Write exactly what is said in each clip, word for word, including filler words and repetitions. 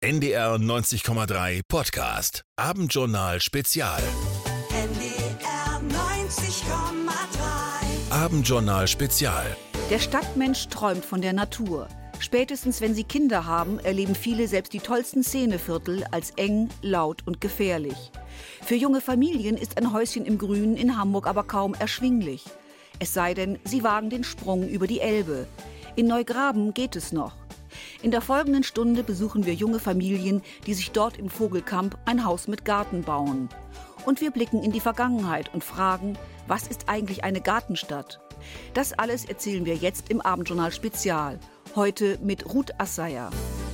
N D R neunzig Komma drei Podcast. Abendjournal Spezial. N D R neunzig Komma drei. Abendjournal Spezial. Der Stadtmensch träumt von der Natur. Spätestens wenn sie Kinder haben, erleben viele selbst die tollsten Szeneviertel als eng, laut und gefährlich. Für junge Familien ist ein Häuschen im Grünen in Hamburg aber kaum erschwinglich. Es sei denn, sie wagen den Sprung über die Elbe. In Neugraben geht es noch. In der folgenden Stunde besuchen wir junge Familien, die sich dort im Vogelkamp ein Haus mit Garten bauen. Und wir blicken in die Vergangenheit und fragen, was ist eigentlich eine Gartenstadt? Das alles erzählen wir jetzt im Abendjournal Spezial. Heute mit Ruth Asseyer.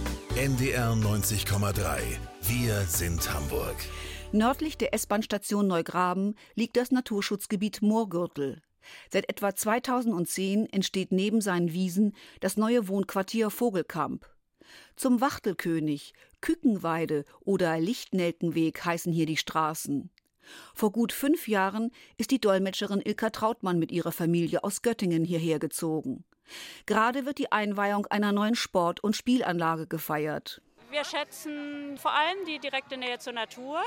N D R neunzig Komma drei. Wir sind Hamburg. Nördlich der S-Bahn-Station Neugraben liegt das Naturschutzgebiet Moorgürtel. Seit etwa zweitausendzehn entsteht neben seinen Wiesen das neue Wohnquartier Vogelkamp. Zum Wachtelkönig, Kükenweide oder Lichtnelkenweg heißen hier die Straßen. Vor gut fünf Jahren ist die Dolmetscherin Ilka Trautmann mit ihrer Familie aus Göttingen hierher gezogen. Gerade wird die Einweihung einer neuen Sport- und Spielanlage gefeiert. Wir schätzen vor allem die direkte Nähe zur Natur.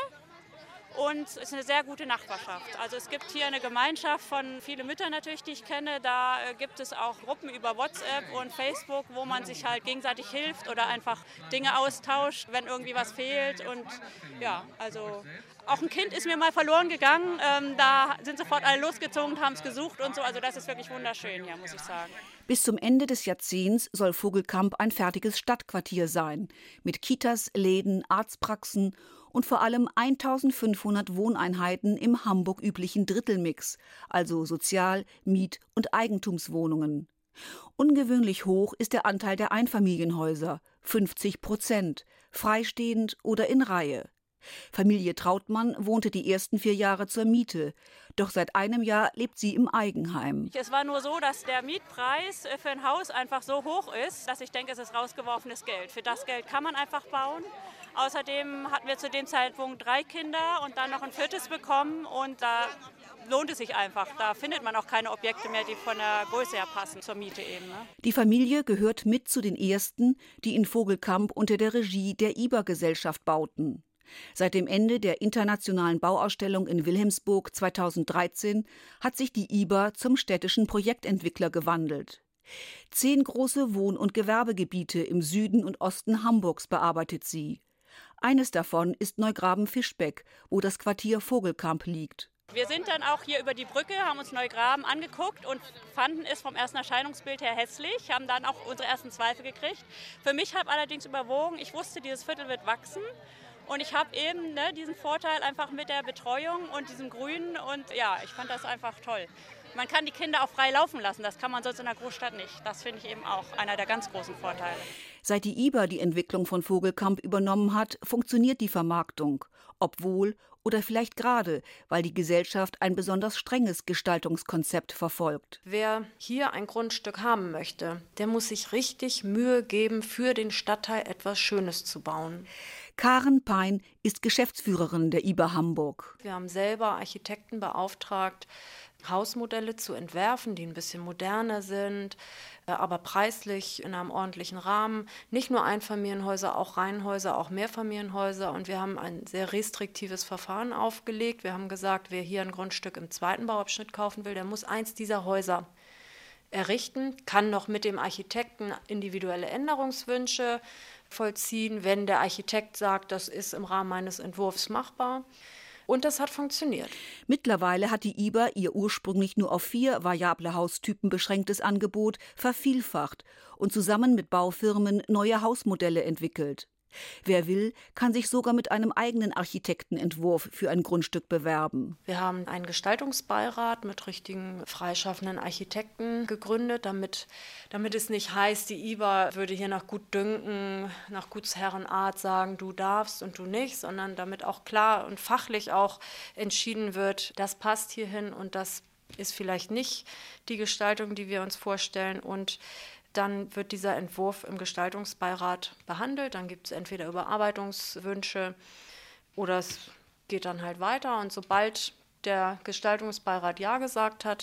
Und es ist eine sehr gute Nachbarschaft. Also es gibt hier eine Gemeinschaft von vielen Müttern natürlich, die ich kenne. Da gibt es auch Gruppen über WhatsApp und Facebook, wo man sich halt gegenseitig hilft oder einfach Dinge austauscht, wenn irgendwie was fehlt. Und ja, also auch ein Kind ist mir mal verloren gegangen. Ähm, da sind sofort alle losgezogen und haben es gesucht und so. Also das ist wirklich wunderschön hier, muss ich sagen. Bis zum Ende des Jahrzehnts soll Vogelkamp ein fertiges Stadtquartier sein. Mit Kitas, Läden, Arztpraxen und vor allem eintausendfünfhundert Wohneinheiten im Hamburg üblichen Drittelmix, also Sozial-, Miet- und Eigentumswohnungen. Ungewöhnlich hoch ist der Anteil der Einfamilienhäuser, fünfzig Prozent, freistehend oder in Reihe. Familie Trautmann wohnte die ersten vier Jahre zur Miete. Doch seit einem Jahr lebt sie im Eigenheim. Es war nur so, dass der Mietpreis für ein Haus einfach so hoch ist, dass ich denke, es ist rausgeworfenes Geld. Für das Geld kann man einfach bauen. Außerdem hatten wir zu dem Zeitpunkt drei Kinder und dann noch ein viertes bekommen. Und da lohnt es sich einfach. Da findet man auch keine Objekte mehr, die von der Größe her passen zur Miete eben. Ne? Die Familie gehört mit zu den ersten, die in Vogelkamp unter der Regie der I B A Gesellschaft bauten. Seit dem Ende der internationalen Bauausstellung in Wilhelmsburg zweitausenddreizehn hat sich die I B A zum städtischen Projektentwickler gewandelt. Zehn große Wohn- und Gewerbegebiete im Süden und Osten Hamburgs bearbeitet sie. Eines davon ist Neugraben-Fischbeck, wo das Quartier Vogelkamp liegt. Wir sind dann auch hier über die Brücke, haben uns Neugraben angeguckt und fanden es vom ersten Erscheinungsbild her hässlich, haben dann auch unsere ersten Zweifel gekriegt. Für mich hat allerdings überwogen, ich wusste, dieses Viertel wird wachsen. Und ich habe eben ne, diesen Vorteil einfach mit der Betreuung und diesem Grün und ja, ich fand das einfach toll. Man kann die Kinder auch frei laufen lassen, das kann man sonst in der Großstadt nicht. Das finde ich eben auch einer der ganz großen Vorteile. Seit die I B A die Entwicklung von Vogelkamp übernommen hat, funktioniert die Vermarktung. Obwohl oder vielleicht gerade, weil die Gesellschaft ein besonders strenges Gestaltungskonzept verfolgt. Wer hier ein Grundstück haben möchte, der muss sich richtig Mühe geben, für den Stadtteil etwas Schönes zu bauen. Karen Pein ist Geschäftsführerin der I B A Hamburg. Wir haben selber Architekten beauftragt, Hausmodelle zu entwerfen, die ein bisschen moderner sind, aber preislich in einem ordentlichen Rahmen. Nicht nur Einfamilienhäuser, auch Reihenhäuser, auch Mehrfamilienhäuser. Und wir haben ein sehr restriktives Verfahren aufgelegt. Wir haben gesagt, wer hier ein Grundstück im zweiten Bauabschnitt kaufen will, der muss eins dieser Häuser errichten, kann noch mit dem Architekten individuelle Änderungswünsche vollziehen, wenn der Architekt sagt, das ist im Rahmen meines Entwurfs machbar. Und das hat funktioniert. Mittlerweile hat die I B A ihr ursprünglich nur auf vier variable Haustypen beschränktes Angebot vervielfacht und zusammen mit Baufirmen neue Hausmodelle entwickelt. Wer will, kann sich sogar mit einem eigenen Architektenentwurf für ein Grundstück bewerben. Wir haben einen Gestaltungsbeirat mit richtigen freischaffenden Architekten gegründet, damit, damit es nicht heißt, die I B A würde hier nach Gutdünken, nach Gutsherrenart sagen, du darfst und du nicht, sondern damit auch klar und fachlich auch entschieden wird, das passt hierhin und das ist vielleicht nicht die Gestaltung, die wir uns vorstellen. Und dann wird dieser Entwurf im Gestaltungsbeirat behandelt. Dann gibt es entweder Überarbeitungswünsche oder es geht dann halt weiter. Und sobald der Gestaltungsbeirat Ja gesagt hat,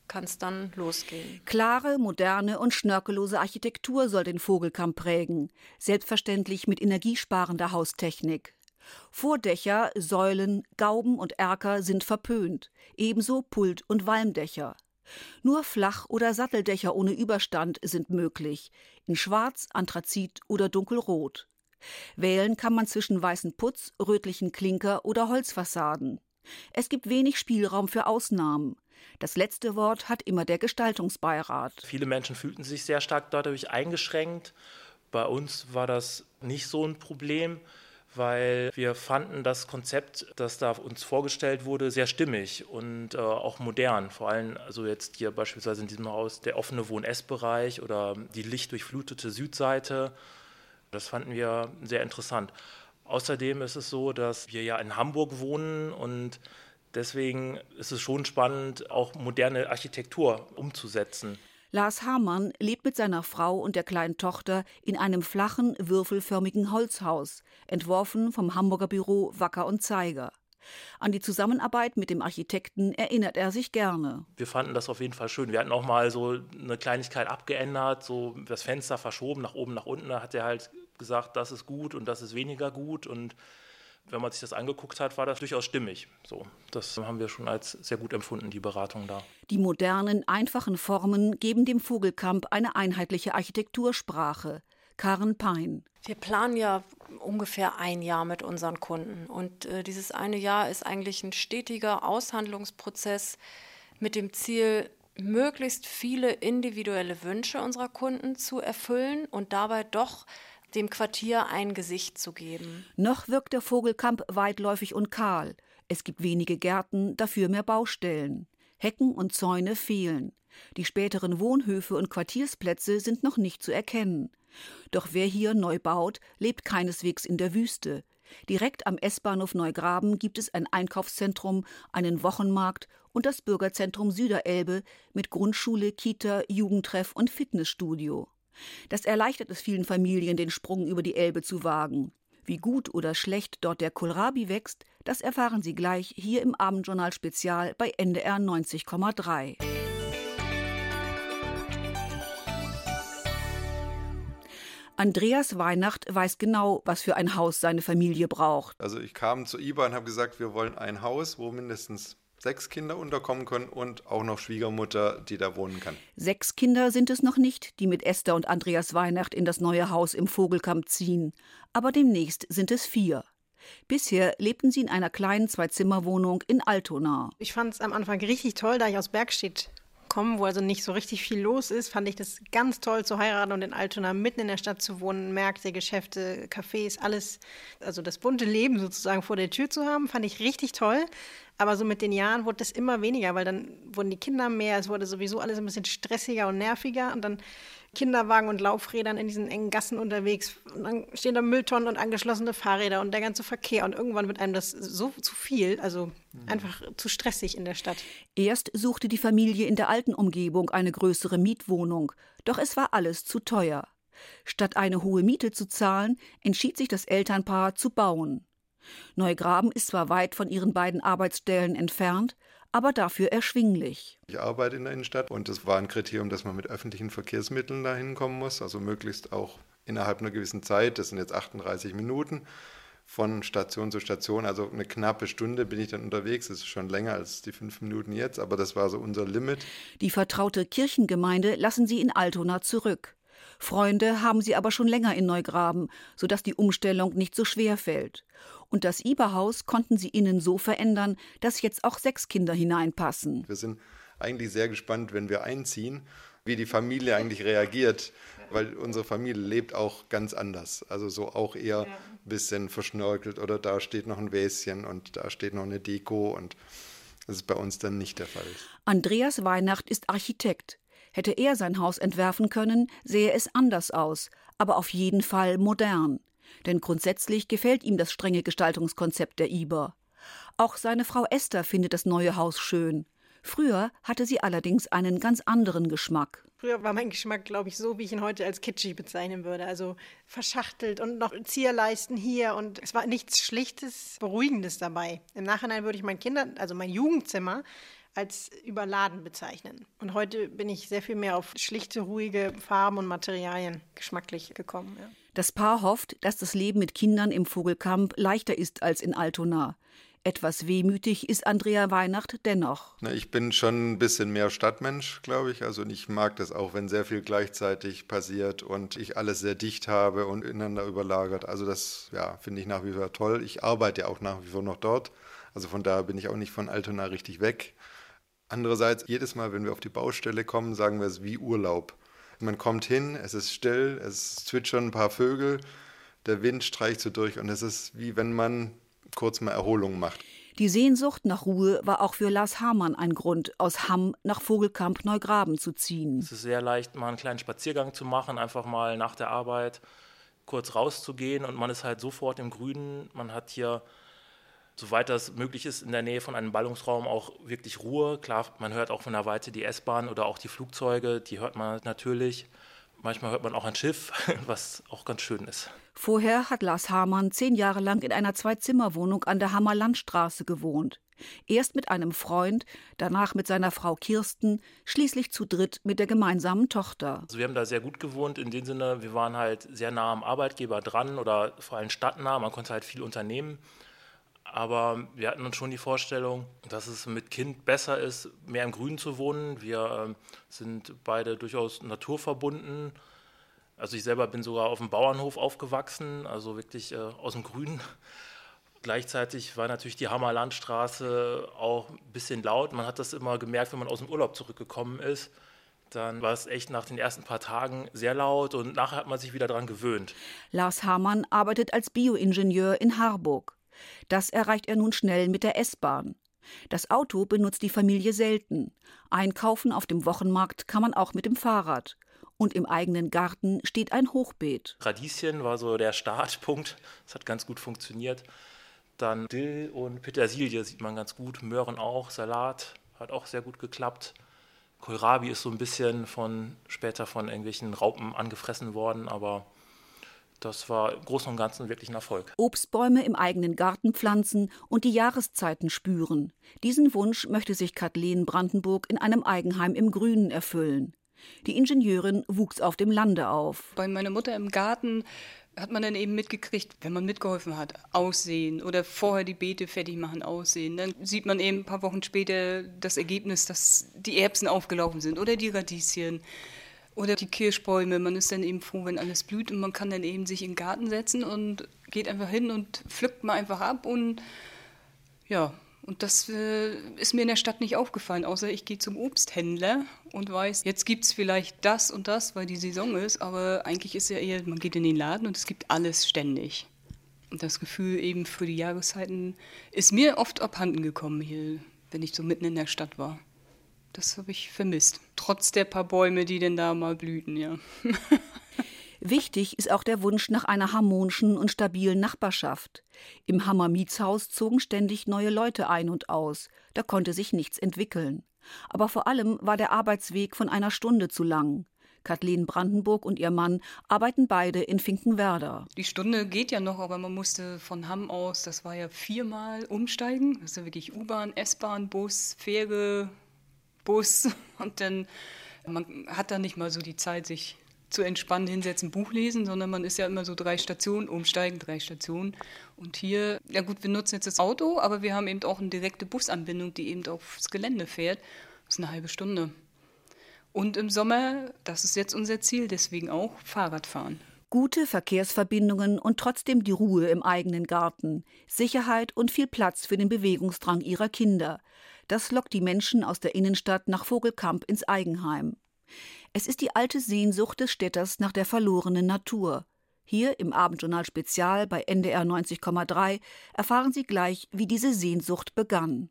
kann es dann losgehen. Klare, moderne und schnörkellose Architektur soll den Vogelkamp prägen, selbstverständlich mit energiesparender Haustechnik. Vordächer, Säulen, Gauben und Erker sind verpönt, ebenso Pult- und Walmdächer. Nur Flach- oder Satteldächer ohne Überstand sind möglich, in Schwarz, Anthrazit oder Dunkelrot. Wählen kann man zwischen weißen Putz, rötlichen Klinker oder Holzfassaden. Es gibt wenig Spielraum für Ausnahmen. Das letzte Wort hat immer der Gestaltungsbeirat. Viele Menschen fühlten sich sehr stark dadurch eingeschränkt. Bei uns war das nicht so ein Problem, weil wir fanden das Konzept, das da uns vorgestellt wurde, sehr stimmig und äh, auch modern. Vor allem also jetzt hier beispielsweise in diesem Haus der offene Wohn-Ess-Bereich oder die lichtdurchflutete Südseite. Das fanden wir sehr interessant. Außerdem ist es so, dass wir ja in Hamburg wohnen und deswegen ist es schon spannend, auch moderne Architektur umzusetzen. Lars Hamann lebt mit seiner Frau und der kleinen Tochter in einem flachen, würfelförmigen Holzhaus, entworfen vom Hamburger Büro Wacker und Zeiger. An die Zusammenarbeit mit dem Architekten erinnert er sich gerne. Wir fanden das auf jeden Fall schön. Wir hatten auch mal so eine Kleinigkeit abgeändert, so das Fenster verschoben, nach oben, nach unten. Da hat er halt gesagt, das ist gut und das ist weniger gut. Und wenn man sich das angeguckt hat, war das durchaus stimmig. So, das haben wir schon als sehr gut empfunden, die Beratung da. Die modernen, einfachen Formen geben dem Vogelkamp eine einheitliche Architektursprache. Karen Pein. Wir planen ja ungefähr ein Jahr mit unseren Kunden. Und äh, dieses eine Jahr ist eigentlich ein stetiger Aushandlungsprozess mit dem Ziel, möglichst viele individuelle Wünsche unserer Kunden zu erfüllen und dabei doch dem Quartier ein Gesicht zu geben. Noch wirkt der Vogelkamp weitläufig und kahl. Es gibt wenige Gärten, dafür mehr Baustellen. Hecken und Zäune fehlen. Die späteren Wohnhöfe und Quartiersplätze sind noch nicht zu erkennen. Doch wer hier neu baut, lebt keineswegs in der Wüste. Direkt am S-Bahnhof Neugraben gibt es ein Einkaufszentrum, einen Wochenmarkt und das Bürgerzentrum Süderelbe mit Grundschule, Kita, Jugendtreff und Fitnessstudio. Das erleichtert es vielen Familien, den Sprung über die Elbe zu wagen. Wie gut oder schlecht dort der Kohlrabi wächst, das erfahren Sie gleich hier im Abendjournal Spezial bei N D R neunzig Komma drei. Andreas Weihnacht weiß genau, was für ein Haus seine Familie braucht. Also ich kam zu I B A und habe gesagt, wir wollen ein Haus, wo mindestens sechs Kinder unterkommen können und auch noch Schwiegermutter, die da wohnen kann. Sechs Kinder sind es noch nicht, die mit Esther und Andreas Weihnacht in das neue Haus im Vogelkamp ziehen. Aber demnächst sind es vier. Bisher lebten sie in einer kleinen Zwei-Zimmer-Wohnung in Altona. Ich fand es am Anfang richtig toll, da ich aus Bergstedt komme, wo also nicht so richtig viel los ist, fand ich das ganz toll zu heiraten und in Altona mitten in der Stadt zu wohnen, Märkte, Geschäfte, Cafés, alles, also das bunte Leben sozusagen vor der Tür zu haben, fand ich richtig toll. Aber so mit den Jahren wurde das immer weniger, weil dann wurden die Kinder mehr, es wurde sowieso alles ein bisschen stressiger und nerviger und dann Kinderwagen und Laufrädern in diesen engen Gassen unterwegs und dann stehen da Mülltonnen und angeschlossene Fahrräder und der ganze Verkehr und irgendwann wird einem das so zu viel, also mhm. einfach zu stressig in der Stadt. Erst suchte die Familie in der alten Umgebung eine größere Mietwohnung, doch es war alles zu teuer. Statt eine hohe Miete zu zahlen, entschied sich das Elternpaar zu bauen. Neugraben ist zwar weit von ihren beiden Arbeitsstellen entfernt, aber dafür erschwinglich. Ich arbeite in der Innenstadt und es war ein Kriterium, dass man mit öffentlichen Verkehrsmitteln da hinkommen muss, also möglichst auch innerhalb einer gewissen Zeit, das sind jetzt achtunddreißig Minuten, von Station zu Station, also eine knappe Stunde bin ich dann unterwegs, das ist schon länger als die fünf Minuten jetzt, aber das war so unser Limit. Die vertraute Kirchengemeinde lassen sie in Altona zurück. Freunde haben sie aber schon länger in Neugraben, sodass die Umstellung nicht so schwer fällt. Und das I B A-Haus konnten sie innen so verändern, dass jetzt auch sechs Kinder hineinpassen. Wir sind eigentlich sehr gespannt, wenn wir einziehen, wie die Familie eigentlich reagiert, weil unsere Familie lebt auch ganz anders. Also so auch eher ein bisschen verschnörkelt oder da steht noch ein Wäschen und da steht noch eine Deko und das ist bei uns dann nicht der Fall. Andreas Weihnacht ist Architekt. Hätte er sein Haus entwerfen können, sähe es anders aus, aber auf jeden Fall modern. Denn grundsätzlich gefällt ihm das strenge Gestaltungskonzept der I B A. Auch seine Frau Esther findet das neue Haus schön. Früher hatte sie allerdings einen ganz anderen Geschmack. Früher war mein Geschmack, glaube ich, so, wie ich ihn heute als kitschig bezeichnen würde. Also verschachtelt und noch Zierleisten hier und es war nichts Schlichtes, Beruhigendes dabei. Im Nachhinein würde ich mein Kinder, also mein Jugendzimmer, als überladen bezeichnen. Und heute bin ich sehr viel mehr auf schlichte, ruhige Farben und Materialien geschmacklich gekommen. Ja. Das Paar hofft, dass das Leben mit Kindern im Vogelkamp leichter ist als in Altona. Etwas wehmütig ist Andrea Weihnacht dennoch. Na, ich bin schon ein bisschen mehr Stadtmensch, glaube ich. Also ich mag das auch, wenn sehr viel gleichzeitig passiert und ich alles sehr dicht habe und ineinander überlagert. Also das ja, finde ich nach wie vor toll. Ich arbeite ja auch nach wie vor noch dort. Also von daher bin ich auch nicht von Altona richtig weg. Andererseits, jedes Mal, wenn wir auf die Baustelle kommen, sagen wir es wie Urlaub. Man kommt hin, es ist still, es zwitschern ein paar Vögel, der Wind streicht so durch und es ist wie wenn man kurz mal Erholung macht. Die Sehnsucht nach Ruhe war auch für Lars Hamann ein Grund, aus Hamm nach Vogelkamp Neugraben zu ziehen. Es ist sehr leicht, mal einen kleinen Spaziergang zu machen, einfach mal nach der Arbeit kurz rauszugehen und man ist halt sofort im Grünen. Man hat hier, soweit das möglich ist, in der Nähe von einem Ballungsraum auch wirklich Ruhe. Klar, man hört auch von der Weite die S-Bahn oder auch die Flugzeuge, die hört man natürlich. Manchmal hört man auch ein Schiff, was auch ganz schön ist. Vorher hat Lars Hamann zehn Jahre lang in einer Zwei-Zimmer-Wohnung an der Hammer Landstraße gewohnt. Erst mit einem Freund, danach mit seiner Frau Kirsten, schließlich zu dritt mit der gemeinsamen Tochter. Also wir haben da sehr gut gewohnt, in dem Sinne, wir waren halt sehr nah am Arbeitgeber dran oder vor allem stadtnah, man konnte halt viel unternehmen. Aber wir hatten uns schon die Vorstellung, dass es mit Kind besser ist, mehr im Grünen zu wohnen. Wir äh, sind beide durchaus naturverbunden. Also ich selber bin sogar auf dem Bauernhof aufgewachsen, also wirklich äh, aus dem Grünen. Gleichzeitig war natürlich die Hammer Landstraße auch ein bisschen laut. Man hat das immer gemerkt, wenn man aus dem Urlaub zurückgekommen ist. Dann war es echt nach den ersten paar Tagen sehr laut und nachher hat man sich wieder daran gewöhnt. Lars Hamann arbeitet als Bioingenieur in Harburg. Das erreicht er nun schnell mit der S-Bahn. Das Auto benutzt die Familie selten. Einkaufen auf dem Wochenmarkt kann man auch mit dem Fahrrad. Und im eigenen Garten steht ein Hochbeet. Radieschen war so der Startpunkt. Das hat ganz gut funktioniert. Dann Dill und Petersilie sieht man ganz gut. Möhren auch, Salat hat auch sehr gut geklappt. Kohlrabi ist so ein bisschen von später von irgendwelchen Raupen angefressen worden, aber das war im Großen und Ganzen wirklich ein Erfolg. Obstbäume im eigenen Garten pflanzen und die Jahreszeiten spüren. Diesen Wunsch möchte sich Kathleen Brandenburg in einem Eigenheim im Grünen erfüllen. Die Ingenieurin wuchs auf dem Lande auf. Bei meiner Mutter im Garten hat man dann eben mitgekriegt, wenn man mitgeholfen hat, aussehen oder vorher die Beete fertig machen, aussehen. Dann sieht man eben ein paar Wochen später das Ergebnis, dass die Erbsen aufgelaufen sind oder die Radieschen. Oder die Kirschbäume, man ist dann eben froh, wenn alles blüht und man kann dann eben sich in den Garten setzen und geht einfach hin und pflückt mal einfach ab und ja, und das äh, ist mir in der Stadt nicht aufgefallen, außer ich gehe zum Obsthändler und weiß, jetzt gibt es vielleicht das und das, weil die Saison ist, aber eigentlich ist ja eher, man geht in den Laden und es gibt alles ständig. Und das Gefühl eben für die Jahreszeiten ist mir oft abhanden gekommen hier, wenn ich so mitten in der Stadt war. Das habe ich vermisst. Trotz der paar Bäume, die denn da mal blühten, ja. Wichtig ist auch der Wunsch nach einer harmonischen und stabilen Nachbarschaft. Im Hammer Mietshaus zogen ständig neue Leute ein und aus. Da konnte sich nichts entwickeln. Aber vor allem war der Arbeitsweg von einer Stunde zu lang. Kathleen Brandenburg und ihr Mann arbeiten beide in Finkenwerder. Die Stunde geht ja noch, aber man musste von Hamm aus, das war ja viermal umsteigen. Das ist ja wirklich U-Bahn, S-Bahn, Bus, Fähre, Bus und dann, man hat da nicht mal so die Zeit, sich zu entspannen, hinsetzen, Buch lesen, sondern man ist ja immer so drei Stationen, umsteigen, drei Stationen. Und hier, ja gut, wir nutzen jetzt das Auto, aber wir haben eben auch eine direkte Busanbindung, die eben aufs Gelände fährt. Das ist eine halbe Stunde. Und im Sommer, das ist jetzt unser Ziel, deswegen auch Fahrradfahren. Gute Verkehrsverbindungen und trotzdem die Ruhe im eigenen Garten, Sicherheit und viel Platz für den Bewegungsdrang ihrer Kinder. Das lockt die Menschen aus der Innenstadt nach Vogelkamp ins Eigenheim. Es ist die alte Sehnsucht des Städters nach der verlorenen Natur. Hier im Abendjournal Spezial bei N D R neunzig Komma drei erfahren Sie gleich, wie diese Sehnsucht begann.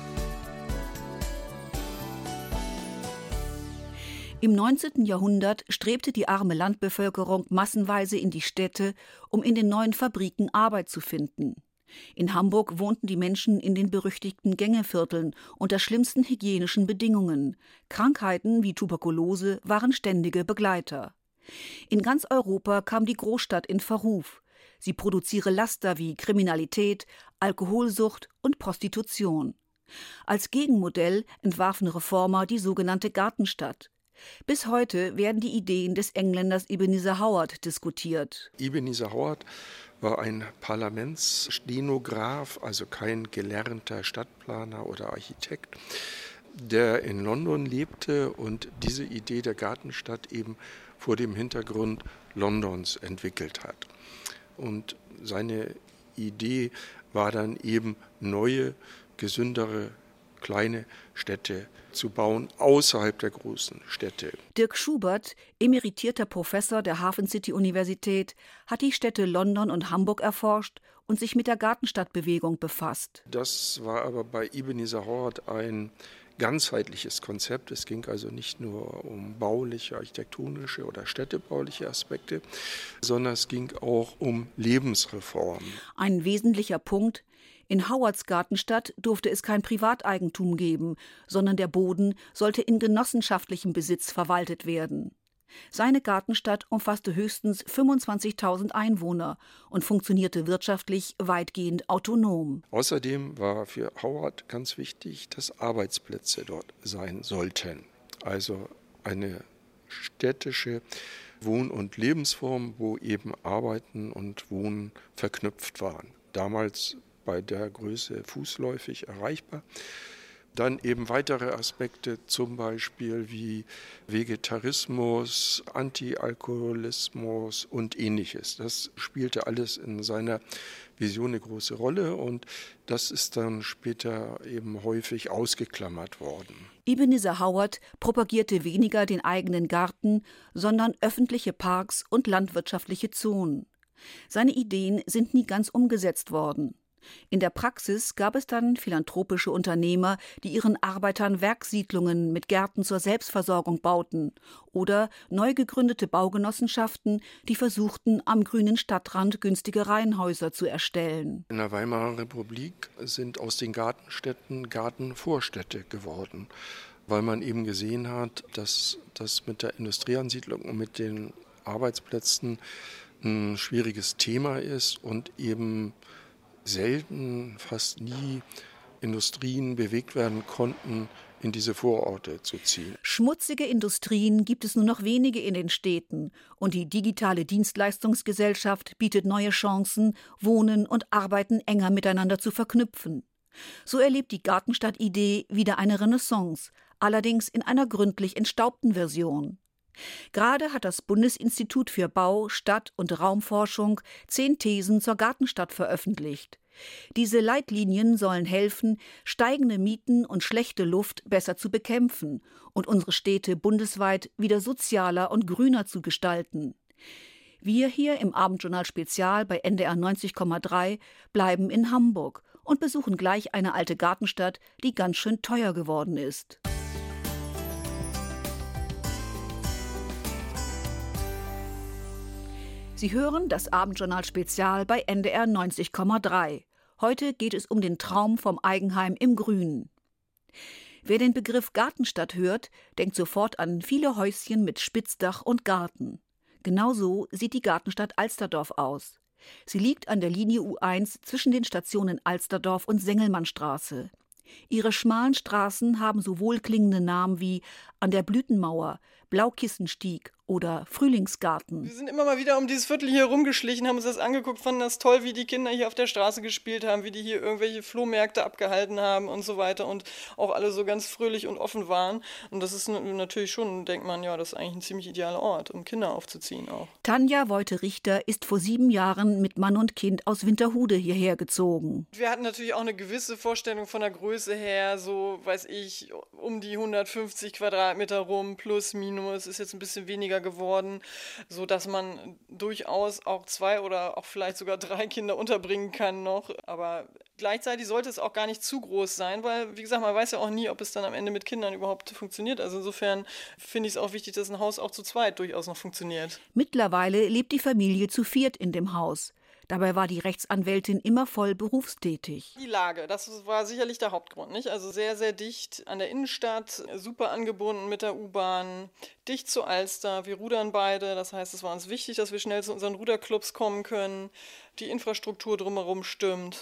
Im neunzehnten Jahrhundert strebte die arme Landbevölkerung massenweise in die Städte, um in den neuen Fabriken Arbeit zu finden. In Hamburg wohnten die Menschen in den berüchtigten Gängevierteln unter schlimmsten hygienischen Bedingungen. Krankheiten wie Tuberkulose waren ständige Begleiter. In ganz Europa kam die Großstadt in Verruf. Sie produziere Laster wie Kriminalität, Alkoholsucht und Prostitution. Als Gegenmodell entwarfen Reformer die sogenannte Gartenstadt. Bis heute werden die Ideen des Engländers Ebenezer Howard diskutiert. Ebenezer Howard war ein Parlamentsstenograf, also kein gelernter Stadtplaner oder Architekt, der in London lebte und diese Idee der Gartenstadt eben vor dem Hintergrund Londons entwickelt hat. Und seine Idee war dann eben neue, gesündere, kleine Städte zu bauen, außerhalb der großen Städte. Dirk Schubert, emeritierter Professor der Hafen City Universität, hat die Städte London und Hamburg erforscht und sich mit der Gartenstadtbewegung befasst. Das war aber bei Ebenezer Howard ein ganzheitliches Konzept. Es ging also nicht nur um bauliche, architektonische oder städtebauliche Aspekte, sondern es ging auch um Lebensreform. Ein wesentlicher Punkt: In Howards Gartenstadt durfte es kein Privateigentum geben, sondern der Boden sollte in genossenschaftlichem Besitz verwaltet werden. Seine Gartenstadt umfasste höchstens fünfundzwanzigtausend Einwohner und funktionierte wirtschaftlich weitgehend autonom. Außerdem war für Howard ganz wichtig, dass Arbeitsplätze dort sein sollten. Also eine städtische Wohn- und Lebensform, wo eben Arbeiten und Wohnen verknüpft waren. Damals bei der Größe fußläufig erreichbar. Dann eben weitere Aspekte, zum Beispiel wie Vegetarismus, Anti-Alkoholismus und Ähnliches. Das spielte alles in seiner Vision eine große Rolle und das ist dann später eben häufig ausgeklammert worden. Ebenezer Howard propagierte weniger den eigenen Garten, sondern öffentliche Parks und landwirtschaftliche Zonen. Seine Ideen sind nie ganz umgesetzt worden. In der Praxis gab es dann philanthropische Unternehmer, die ihren Arbeitern Werksiedlungen mit Gärten zur Selbstversorgung bauten oder neu gegründete Baugenossenschaften, die versuchten, am grünen Stadtrand günstige Reihenhäuser zu erstellen. In der Weimarer Republik sind aus den Gartenstädten Gartenvorstädte geworden, weil man eben gesehen hat, dass das mit der Industrieansiedlung und mit den Arbeitsplätzen ein schwieriges Thema ist und eben selten, fast nie Industrien bewegt werden konnten, in diese Vororte zu ziehen. Schmutzige Industrien gibt es nur noch wenige in den Städten und die digitale Dienstleistungsgesellschaft bietet neue Chancen, Wohnen und Arbeiten enger miteinander zu verknüpfen. So erlebt die Gartenstadt-Idee wieder eine Renaissance, allerdings in einer gründlich entstaubten Version. Gerade hat das Bundesinstitut für Bau-, Stadt- und Raumforschung zehn Thesen zur Gartenstadt veröffentlicht. Diese Leitlinien sollen helfen, steigende Mieten und schlechte Luft besser zu bekämpfen und unsere Städte bundesweit wieder sozialer und grüner zu gestalten. Wir hier im Abendjournal Spezial bei N D R neunzig Komma drei bleiben in Hamburg und besuchen gleich eine alte Gartenstadt, die ganz schön teuer geworden ist. Sie hören das Abendjournal Spezial bei N D R neunzig Komma drei. Heute geht es um den Traum vom Eigenheim im Grünen. Wer den Begriff Gartenstadt hört, denkt sofort an viele Häuschen mit Spitzdach und Garten. Genauso sieht die Gartenstadt Alsterdorf aus. Sie liegt an der Linie U eins zwischen den Stationen Alsterdorf und Sengelmannstraße. Ihre schmalen Straßen haben so wohlklingende Namen wie An der Blütenmauer, Blaukissenstieg oder Frühlingsgarten. Wir sind immer mal wieder um dieses Viertel hier rumgeschlichen, haben uns das angeguckt, fanden das toll, wie die Kinder hier auf der Straße gespielt haben, wie die hier irgendwelche Flohmärkte abgehalten haben und so weiter und auch alle so ganz fröhlich und offen waren. Und das ist natürlich schon, denkt man, ja, das ist eigentlich ein ziemlich idealer Ort, um Kinder aufzuziehen auch. Tanja Wolte-Richter ist vor sieben Jahren mit Mann und Kind aus Winterhude hierher gezogen. Wir hatten natürlich auch eine gewisse Vorstellung von der Größe her, so, weiß ich, um die hundertfünfzig Quadratmeter rum, plus, minus, ist jetzt ein bisschen weniger geworden, so dass man durchaus auch zwei oder auch vielleicht sogar drei Kinder unterbringen kann noch. Aber gleichzeitig sollte es auch gar nicht zu groß sein, weil, wie gesagt, man weiß ja auch nie, ob es dann am Ende mit Kindern überhaupt funktioniert. Also insofern finde ich es auch wichtig, dass ein Haus auch zu zweit durchaus noch funktioniert. Mittlerweile lebt die Familie zu viert in dem Haus. Dabei war die Rechtsanwältin immer voll berufstätig. Die Lage, das war sicherlich der Hauptgrund, nicht? Also sehr, sehr dicht an der Innenstadt, super angebunden mit der U-Bahn, dicht zu Alster. Wir rudern beide, das heißt, es war uns wichtig, dass wir schnell zu unseren Ruderclubs kommen können. Die Infrastruktur drumherum stimmt.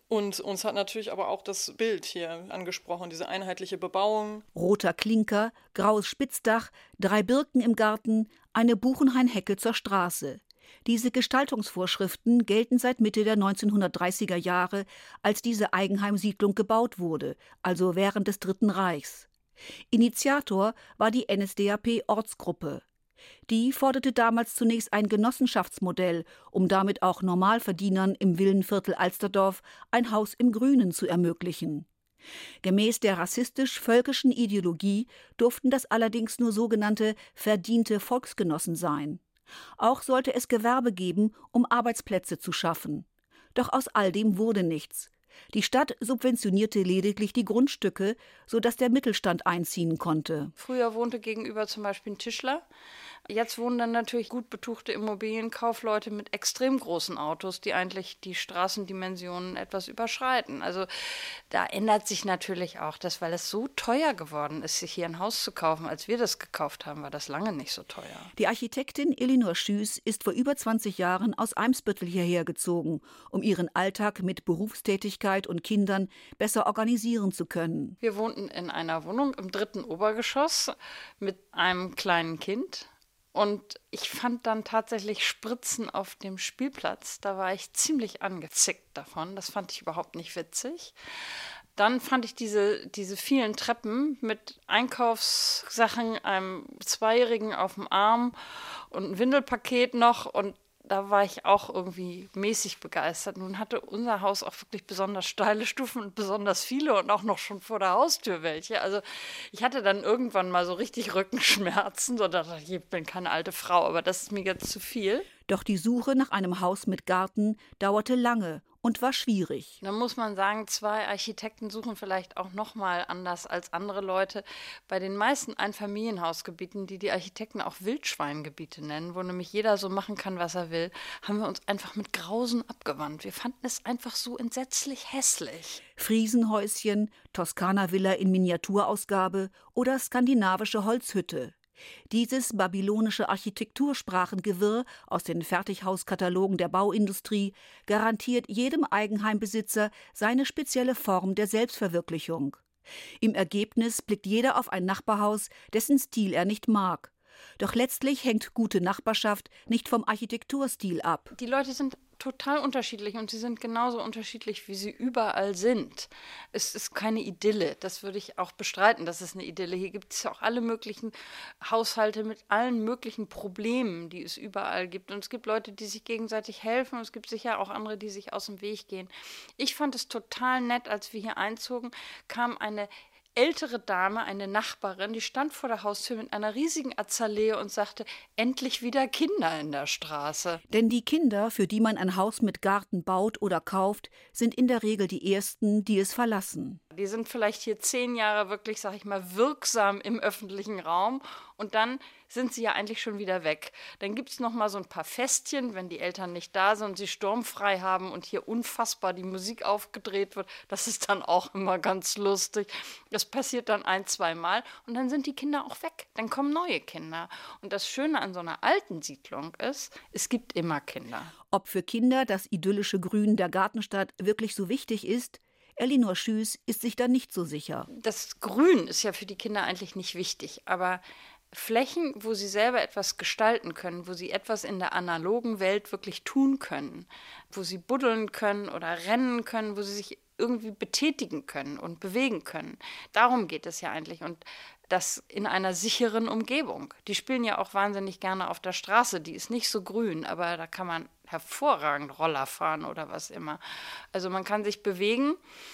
Und uns hat natürlich aber auch das Bild hier angesprochen, diese einheitliche Bebauung. Roter Klinker, graues Spitzdach, drei Birken im Garten, eine Buchenhainhecke zur Straße. Diese Gestaltungsvorschriften gelten seit Mitte der neunzehnhundertdreißiger Jahre, als diese Eigenheimsiedlung gebaut wurde, also während des Dritten Reichs. Initiator war die N S D A P-Ortsgruppe. Die forderte damals zunächst ein Genossenschaftsmodell, um damit auch Normalverdienern im Villenviertel Alsterdorf ein Haus im Grünen zu ermöglichen. Gemäß der rassistisch-völkischen Ideologie durften das allerdings nur sogenannte verdiente Volksgenossen sein. Auch sollte es Gewerbe geben, um Arbeitsplätze zu schaffen. Doch aus all dem wurde nichts. Die Stadt subventionierte lediglich die Grundstücke, sodass der Mittelstand einziehen konnte. Früher wohnte gegenüber zum Beispiel ein Tischler. Jetzt wohnen dann natürlich gut betuchte Immobilienkaufleute mit extrem großen Autos, die eigentlich die Straßendimensionen etwas überschreiten. Also da ändert sich natürlich auch das, weil es so teuer geworden ist, sich hier ein Haus zu kaufen. Als wir das gekauft haben, war das lange nicht so teuer. Die Architektin Elinor Schüß ist vor über zwanzig Jahren aus Eimsbüttel hierher gezogen, um ihren Alltag mit Berufstätigkeit und Kindern besser organisieren zu können. Wir wohnten in einer Wohnung im dritten Obergeschoss mit einem kleinen Kind. Und ich fand dann tatsächlich Spritzen auf dem Spielplatz. Da war ich ziemlich angezickt davon. Das fand ich überhaupt nicht witzig. Dann fand ich diese, diese vielen Treppen mit Einkaufssachen, einem Zweijährigen auf dem Arm und ein Windelpaket noch. Und da war ich auch irgendwie mäßig begeistert. Nun hatte unser Haus auch wirklich besonders steile Stufen und besonders viele und auch noch schon vor der Haustür welche. Also ich hatte dann irgendwann mal so richtig Rückenschmerzen und dachte, ich bin keine alte Frau, aber das ist mir jetzt zu viel. Doch die Suche nach einem Haus mit Garten dauerte lange und war schwierig. Da muss man sagen, zwei Architekten suchen vielleicht auch noch mal anders als andere Leute. Bei den meisten Einfamilienhausgebieten, die die Architekten auch Wildschweingebiete nennen, wo nämlich jeder so machen kann, was er will, haben wir uns einfach mit Grausen abgewandt. Wir fanden es einfach so entsetzlich hässlich. Friesenhäuschen, Toskana-Villa in Miniaturausgabe oder skandinavische Holzhütte. Dieses babylonische Architektursprachengewirr aus den Fertighauskatalogen der Bauindustrie garantiert jedem Eigenheimbesitzer seine spezielle Form der Selbstverwirklichung. Im Ergebnis blickt jeder auf ein Nachbarhaus, dessen Stil er nicht mag. Doch letztlich hängt gute Nachbarschaft nicht vom Architekturstil ab. Die Leute sind total unterschiedlich und sie sind genauso unterschiedlich, wie sie überall sind. Es ist keine Idylle, das würde ich auch bestreiten, dass es eine Idylle. Hier gibt es auch alle möglichen Haushalte mit allen möglichen Problemen, die es überall gibt. Und es gibt Leute, die sich gegenseitig helfen und es gibt sicher auch andere, die sich aus dem Weg gehen. Ich fand es total nett, als wir hier einzogen, kam eine ältere Dame, eine Nachbarin, die stand vor der Haustür mit einer riesigen Azalee und sagte, endlich wieder Kinder in der Straße. Denn die Kinder, für die man ein Haus mit Garten baut oder kauft, sind in der Regel die ersten, die es verlassen. Die sind vielleicht hier zehn Jahre wirklich, sag ich mal, wirksam im öffentlichen Raum und dann sind sie ja eigentlich schon wieder weg. Dann gibt es noch mal so ein paar Festchen, wenn die Eltern nicht da sind und sie sturmfrei haben und hier unfassbar die Musik aufgedreht wird. Das ist dann auch immer ganz lustig. Das passiert dann ein, zwei Mal und dann sind die Kinder auch weg. Dann kommen neue Kinder. Und das Schöne an so einer alten Siedlung ist, es gibt immer Kinder. Ob für Kinder das idyllische Grün der Gartenstadt wirklich so wichtig ist, Elinor Schüß ist sich da nicht so sicher. Das Grün ist ja für die Kinder eigentlich nicht wichtig, aber Flächen, wo sie selber etwas gestalten können, wo sie etwas in der analogen Welt wirklich tun können, wo sie buddeln können oder rennen können, wo sie sich irgendwie betätigen können und bewegen können. Darum geht es ja eigentlich und das in einer sicheren Umgebung. Die spielen ja auch wahnsinnig gerne auf der Straße, die ist nicht so grün, aber da kann man hervorragend Roller fahren oder was immer. Also man kann sich bewegen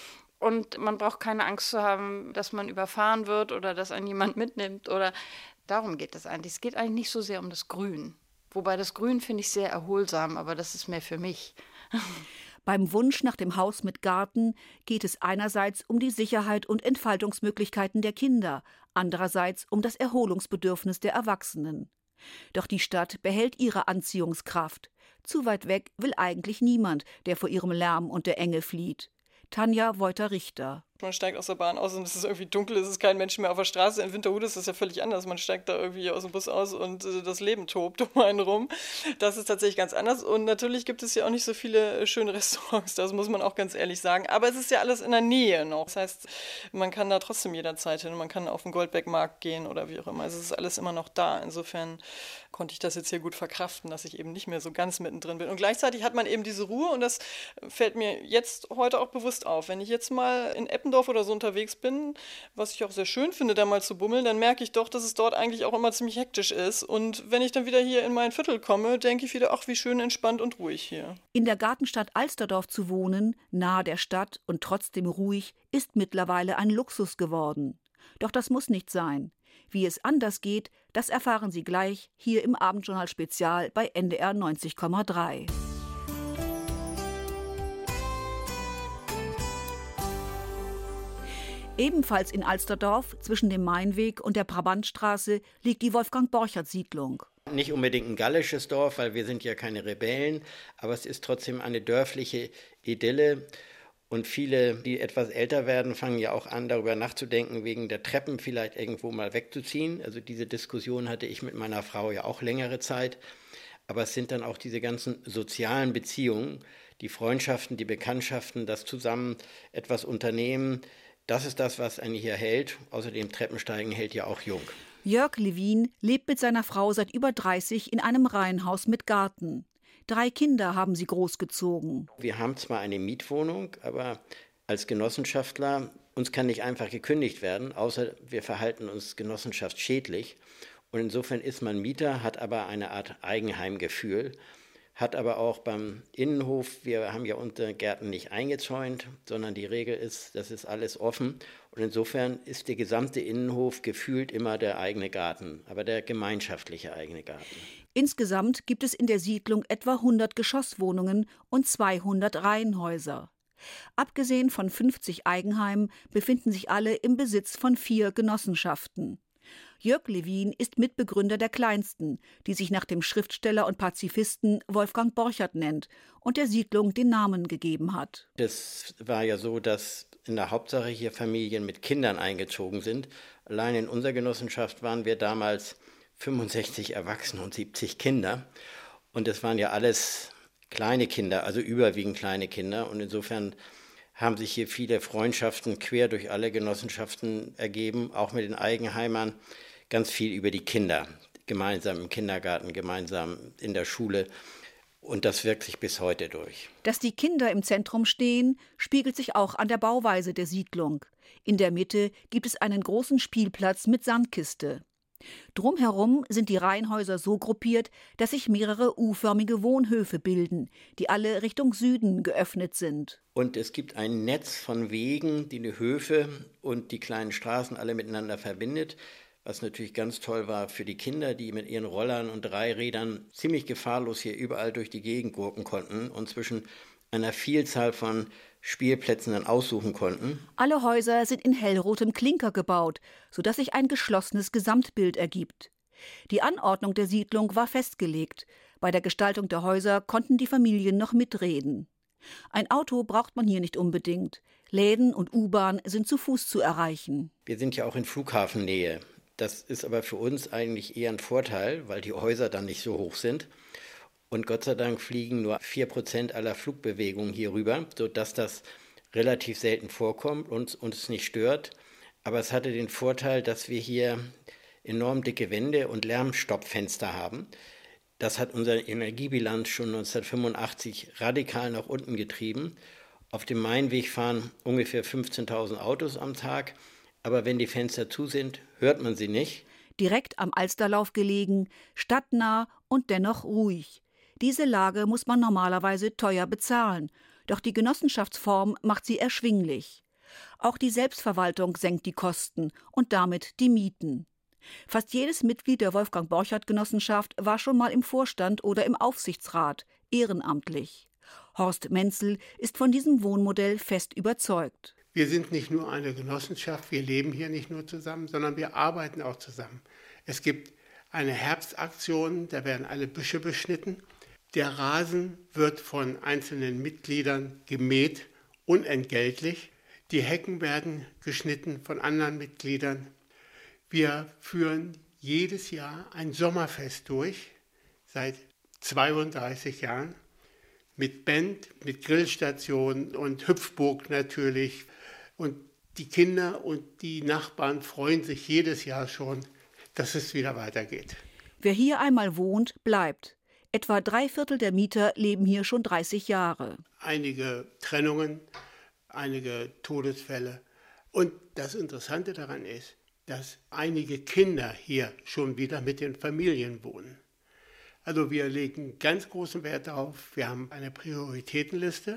und man braucht keine Angst zu haben, dass man überfahren wird oder dass einen jemand mitnimmt oder darum geht es eigentlich. Es geht eigentlich nicht so sehr um das Grün. Wobei das Grün finde ich sehr erholsam, aber das ist mehr für mich. Beim Wunsch nach dem Haus mit Garten geht es einerseits um die Sicherheit und Entfaltungsmöglichkeiten der Kinder, andererseits um das Erholungsbedürfnis der Erwachsenen. Doch die Stadt behält ihre Anziehungskraft. Zu weit weg will eigentlich niemand, der vor ihrem Lärm und der Enge flieht. Tanja Wolter-Richter. Man steigt aus der Bahn aus und es ist irgendwie dunkel, es ist kein Mensch mehr auf der Straße. In Winterhude ist das ja völlig anders. Man steigt da irgendwie aus dem Bus aus und äh, das Leben tobt um einen rum. Das ist tatsächlich ganz anders. Und natürlich gibt es ja auch nicht so viele schöne Restaurants, das muss man auch ganz ehrlich sagen. Aber es ist ja alles in der Nähe noch. Das heißt, man kann da trotzdem jederzeit hin. Man kann auf den Goldbeck-Markt gehen oder wie auch immer. Also es ist alles immer noch da. Insofern konnte ich das jetzt hier gut verkraften, dass ich eben nicht mehr so ganz mittendrin bin. Und gleichzeitig hat man eben diese Ruhe und das fällt mir jetzt heute auch bewusst auf. Wenn ich jetzt mal in Eppendorf oder so unterwegs bin, was ich auch sehr schön finde, da mal zu bummeln, dann merke ich doch, dass es dort eigentlich auch immer ziemlich hektisch ist. Und wenn ich dann wieder hier in mein Viertel komme, denke ich wieder, ach, wie schön entspannt und ruhig hier. In der Gartenstadt Alsterdorf zu wohnen, nahe der Stadt und trotzdem ruhig, ist mittlerweile ein Luxus geworden. Doch das muss nicht sein. Wie es anders geht, das erfahren Sie gleich hier im Abendjournal Spezial bei N D R neunzig Komma drei. Ebenfalls in Alsterdorf, zwischen dem Mainweg und der Brabantstraße, liegt die Wolfgang-Borchert-Siedlung. Nicht unbedingt ein gallisches Dorf, weil wir sind ja keine Rebellen, aber es ist trotzdem eine dörfliche Idylle. Und viele, die etwas älter werden, fangen ja auch an, darüber nachzudenken, wegen der Treppen vielleicht irgendwo mal wegzuziehen. Also diese Diskussion hatte ich mit meiner Frau ja auch längere Zeit. Aber es sind dann auch diese ganzen sozialen Beziehungen, die Freundschaften, die Bekanntschaften, das zusammen etwas unternehmen. Das ist das, was einen hier hält. Außerdem Treppensteigen hält ja auch jung. Jörg Levin lebt mit seiner Frau seit über dreißig in einem Reihenhaus mit Garten. Drei Kinder haben sie großgezogen. Wir haben zwar eine Mietwohnung, aber als Genossenschaftler, uns kann nicht einfach gekündigt werden, außer wir verhalten uns genossenschaftsschädlich. Und insofern ist man Mieter, hat aber eine Art Eigenheimgefühl, hat aber auch beim Innenhof, wir haben ja unsere Gärten nicht eingezäunt, sondern die Regel ist, das ist alles offen. Und insofern ist der gesamte Innenhof gefühlt immer der eigene Garten, aber der gemeinschaftliche eigene Garten. Insgesamt gibt es in der Siedlung etwa hundert Geschosswohnungen und zweihundert Reihenhäuser. Abgesehen von fünfzig Eigenheimen befinden sich alle im Besitz von vier Genossenschaften. Jörg Levin ist Mitbegründer der kleinsten, die sich nach dem Schriftsteller und Pazifisten Wolfgang Borchert nennt und der Siedlung den Namen gegeben hat. Das war ja so, dass in der Hauptsache hier Familien mit Kindern eingezogen sind. Allein in unserer Genossenschaft waren wir damals fünfundsechzig Erwachsene und siebzig Kinder. Und das waren ja alles kleine Kinder, also überwiegend kleine Kinder. Und insofern haben sich hier viele Freundschaften quer durch alle Genossenschaften ergeben, auch mit den Eigenheimern, ganz viel über die Kinder, gemeinsam im Kindergarten, gemeinsam in der Schule. Und das wirkt sich bis heute durch. Dass die Kinder im Zentrum stehen, spiegelt sich auch an der Bauweise der Siedlung. In der Mitte gibt es einen großen Spielplatz mit Sandkiste. Drumherum sind die Reihenhäuser so gruppiert, dass sich mehrere U-förmige Wohnhöfe bilden, die alle Richtung Süden geöffnet sind. Und es gibt ein Netz von Wegen, die die Höfe und die kleinen Straßen alle miteinander verbindet, was natürlich ganz toll war für die Kinder, die mit ihren Rollern und Dreirädern ziemlich gefahrlos hier überall durch die Gegend gurken konnten und zwischen einer Vielzahl von Spielplätzen dann aussuchen konnten. Alle Häuser sind in hellrotem Klinker gebaut, sodass sich ein geschlossenes Gesamtbild ergibt. Die Anordnung der Siedlung war festgelegt. Bei der Gestaltung der Häuser konnten die Familien noch mitreden. Ein Auto braucht man hier nicht unbedingt. Läden und U-Bahn sind zu Fuß zu erreichen. Wir sind ja auch in Flughafennähe. Das ist aber für uns eigentlich eher ein Vorteil, weil die Häuser dann nicht so hoch sind. Und Gott sei Dank fliegen nur vier Prozent aller Flugbewegungen hier rüber, sodass das relativ selten vorkommt und uns nicht stört. Aber es hatte den Vorteil, dass wir hier enorm dicke Wände und Lärmstoppfenster haben. Das hat unsere Energiebilanz schon neunzehnhundertfünfundachtzig radikal nach unten getrieben. Auf dem Mainweg fahren ungefähr fünfzehntausend Autos am Tag. Aber wenn die Fenster zu sind, hört man sie nicht. Direkt am Alsterlauf gelegen, stadtnah und dennoch ruhig. Diese Lage muss man normalerweise teuer bezahlen, doch die Genossenschaftsform macht sie erschwinglich. Auch die Selbstverwaltung senkt die Kosten und damit die Mieten. Fast jedes Mitglied der Wolfgang-Borchert-Genossenschaft war schon mal im Vorstand oder im Aufsichtsrat, ehrenamtlich. Horst Menzel ist von diesem Wohnmodell fest überzeugt. Wir sind nicht nur eine Genossenschaft, wir leben hier nicht nur zusammen, sondern wir arbeiten auch zusammen. Es gibt eine Herbstaktion, da werden alle Büsche beschnitten. Der Rasen wird von einzelnen Mitgliedern gemäht, unentgeltlich. Die Hecken werden geschnitten von anderen Mitgliedern. Wir führen jedes Jahr ein Sommerfest durch, seit zweiunddreißig Jahren, mit Band, mit Grillstation und Hüpfburg natürlich. Und die Kinder und die Nachbarn freuen sich jedes Jahr schon, dass es wieder weitergeht. Wer hier einmal wohnt, bleibt. Etwa drei Viertel der Mieter leben hier schon dreißig Jahre. Einige Trennungen, einige Todesfälle. Und das Interessante daran ist, dass einige Kinder hier schon wieder mit den Familien wohnen. Also wir legen ganz großen Wert darauf. Wir haben eine Prioritätenliste,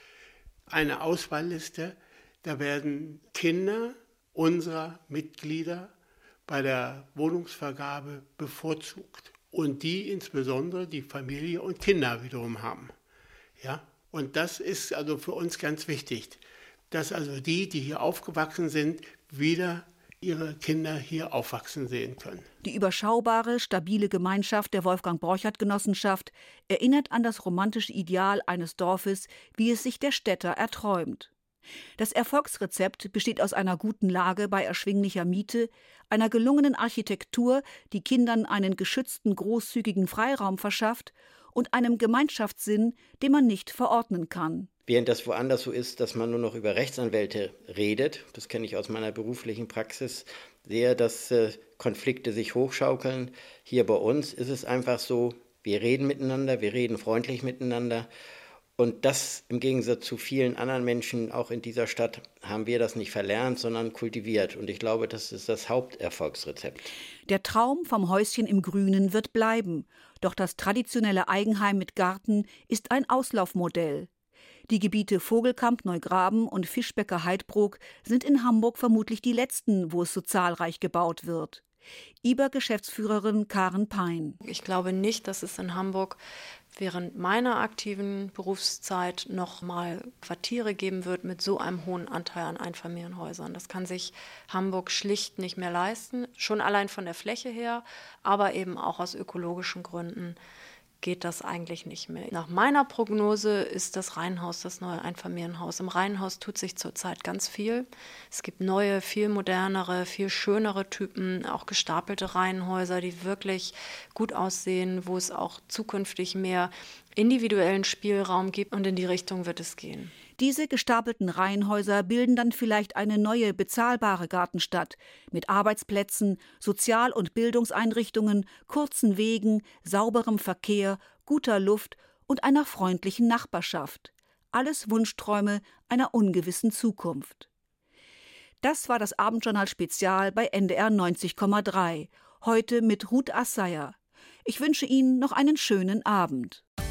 eine Auswahlliste. Da werden Kinder unserer Mitglieder bei der Wohnungsvergabe bevorzugt. Und die insbesondere die Familie und Kinder wiederum haben. Ja? Und das ist also für uns ganz wichtig, dass also die, die hier aufgewachsen sind, wieder ihre Kinder hier aufwachsen sehen können. Die überschaubare, stabile Gemeinschaft der Wolfgang-Borchardt-Genossenschaft erinnert an das romantische Ideal eines Dorfes, wie es sich der Städter erträumt. Das Erfolgsrezept besteht aus einer guten Lage bei erschwinglicher Miete, einer gelungenen Architektur, die Kindern einen geschützten, großzügigen Freiraum verschafft und einem Gemeinschaftssinn, den man nicht verordnen kann. Während das woanders so ist, dass man nur noch über Rechtsanwälte redet, das kenne ich aus meiner beruflichen Praxis sehr, dass äh, Konflikte sich hochschaukeln. Hier bei uns ist es einfach so, wir reden miteinander, wir reden freundlich miteinander. Und das im Gegensatz zu vielen anderen Menschen, auch in dieser Stadt, haben wir das nicht verlernt, sondern kultiviert. Und ich glaube, das ist das Haupterfolgsrezept. Der Traum vom Häuschen im Grünen wird bleiben. Doch das traditionelle Eigenheim mit Garten ist ein Auslaufmodell. Die Gebiete Vogelkamp, Neugraben und Fischbecker-Heidbrook sind in Hamburg vermutlich die letzten, wo es so zahlreich gebaut wird. I B A-Geschäftsführerin Karen Pein. Ich glaube nicht, dass es in Hamburg während meiner aktiven Berufszeit noch mal Quartiere geben wird mit so einem hohen Anteil an Einfamilienhäusern. Das kann sich Hamburg schlicht nicht mehr leisten, schon allein von der Fläche her, aber eben auch aus ökologischen Gründen geht das eigentlich nicht mehr. Nach meiner Prognose ist das Reihenhaus das neue Einfamilienhaus. Im Reihenhaus tut sich zurzeit ganz viel. Es gibt neue, viel modernere, viel schönere Typen, auch gestapelte Reihenhäuser, die wirklich gut aussehen, wo es auch zukünftig mehr individuellen Spielraum gibt, und in die Richtung wird es gehen. Diese gestapelten Reihenhäuser bilden dann vielleicht eine neue, bezahlbare Gartenstadt mit Arbeitsplätzen, Sozial- und Bildungseinrichtungen, kurzen Wegen, sauberem Verkehr, guter Luft und einer freundlichen Nachbarschaft. Alles Wunschträume einer ungewissen Zukunft. Das war das Abendjournal-Spezial bei N D R neunzig Komma drei. Heute mit Ruth Asseyer. Ich wünsche Ihnen noch einen schönen Abend.